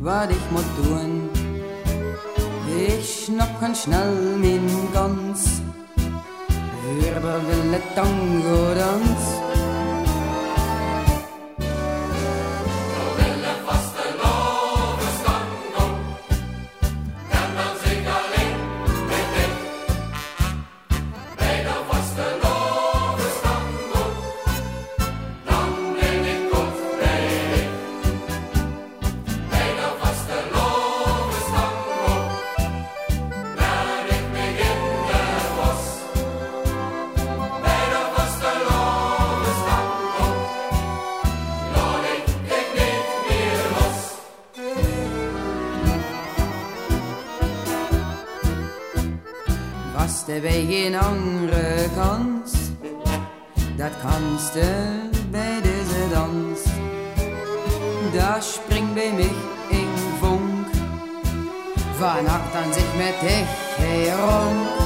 wat ich moet doen. Ich schnapp ganz schnell min Gans, wir willen Tango dans. Was de bij geen andere kans, dat kannst du bij deze dans. Da springt bij mich in Funk, vernackt an sich mit dich herum.